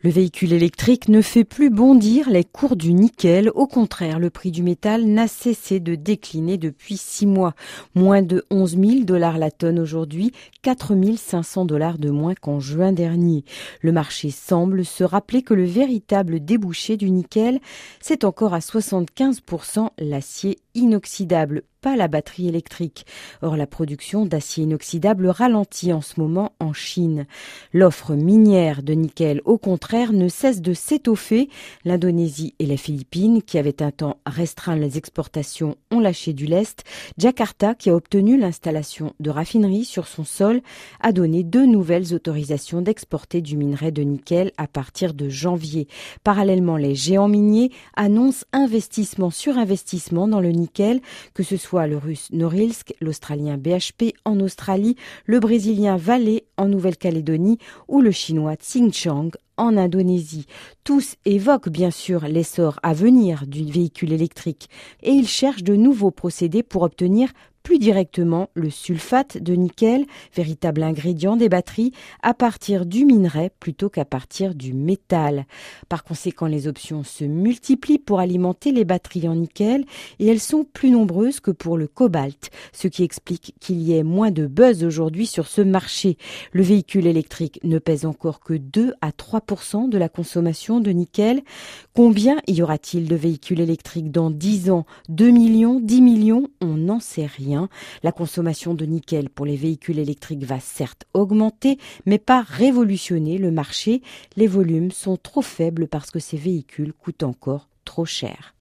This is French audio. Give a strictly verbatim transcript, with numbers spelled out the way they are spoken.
Le véhicule électrique ne fait plus bondir les cours du nickel. Au contraire, le prix du métal n'a cessé de décliner depuis six mois. Moins de onze mille dollars la tonne aujourd'hui, quatre mille cinq cents dollars de moins qu'en juin dernier. Le marché semble se rappeler que le véritable débouché du nickel, c'est encore à soixante-quinze pour cent l'acier inoxydable, pas la batterie électrique. Or, la production d'acier inoxydable ralentit en ce moment en Chine. L'offre minière de nickel, au contraire, ne cesse de s'étoffer. L'Indonésie et les Philippines, qui avaient un temps restreint les exportations, ont lâché du lest. Jakarta, qui a obtenu l'installation de raffineries sur son sol, a donné deux nouvelles autorisations d'exporter du minerai de nickel à partir de janvier. Parallèlement, les géants miniers annoncent investissement sur investissement dans le nickel, que ce soit le russe Norilsk, l'australien B H P en Australie, le brésilien Vale en Nouvelle-Calédonie ou le chinois Tsingshan en Indonésie. Tous évoquent bien sûr l'essor à venir du véhicule électrique et ils cherchent de nouveaux procédés pour obtenir plus directement le sulfate de nickel, véritable ingrédient des batteries, à partir du minerai plutôt qu'à partir du métal. Par conséquent, les options se multiplient pour alimenter les batteries en nickel et elles sont plus nombreuses que pour le cobalt, ce qui explique qu'il y ait moins de buzz aujourd'hui sur ce marché. Le véhicule électrique ne pèse encore que deux à trois pour cent de la consommation de nickel. Combien y aura-t-il de véhicules électriques dans dix ans? deux millions, dix millions? On n'en sait rien. La consommation de nickel pour les véhicules électriques va certes augmenter, mais pas révolutionner le marché. Les volumes sont trop faibles parce que ces véhicules coûtent encore trop cher.